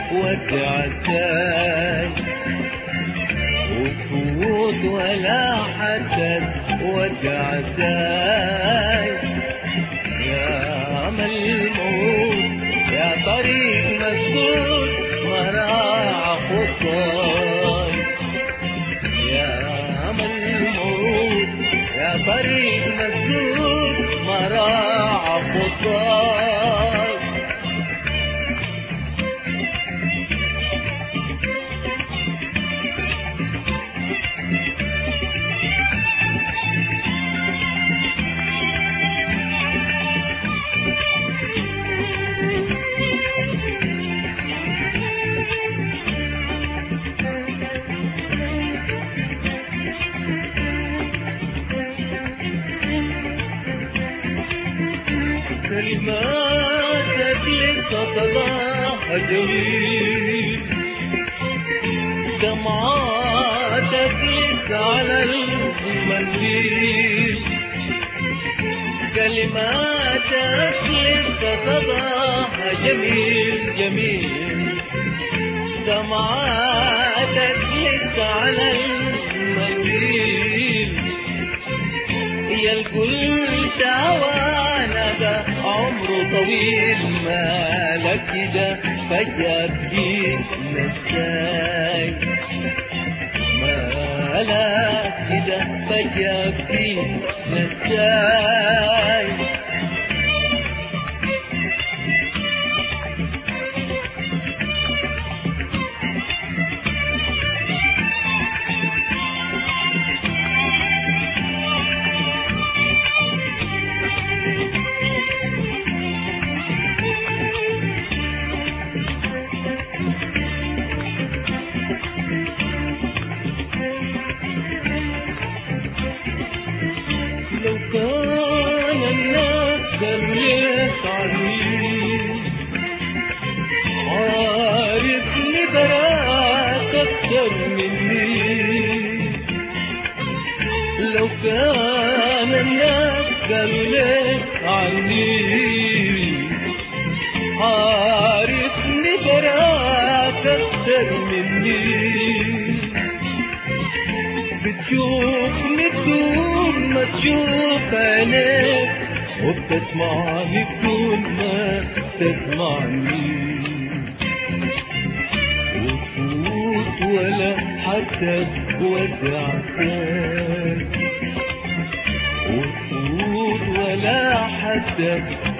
وتعساي، وفوت ولا حسد وتعساي. يا أمل الموت يا طريق مسدود مراع خطاي، يا أمل الموت يا طريق مسدود مراع خطاي. كلماتك لسه صداها جميل، دمعاتك لسه على المنديل، كلماتك لسه صداها جميل جميل، دمعاتك لسه على المنديل. يا الكل تعوانا ده عمره طويل، مالك كده فجأة فينا ازاي، مالك كده فجأة فينا ازاي. لو كان الناس دلت عني، عارفني براك أكتر مني. لو كان الناس دلت عني، عارفني براك أكتر مني. بتشوفني بدون ما تشوف عينيك، وبتسمعني بدون ما تسمعني. وتفوت ولا حتى وتعساك، وتفوت ولا حتى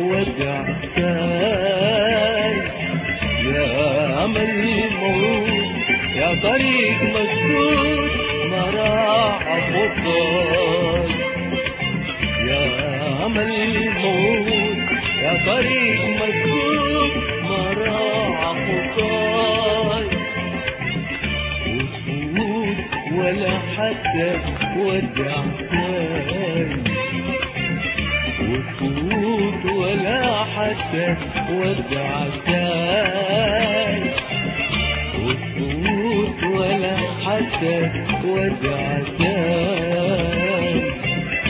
وتعساك. يا أمل الموت يا طريق مسدود مراع خطاي، يا أمل الموت يا طريق مسدود مراع خطاي. وتفوت ولا حتى وتعساي، وتفوت ولا حتى وتعساي، وتفوت ولا حتى وتعساي،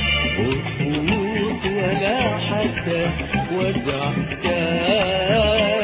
وتفوت ولا حتى وتعساي.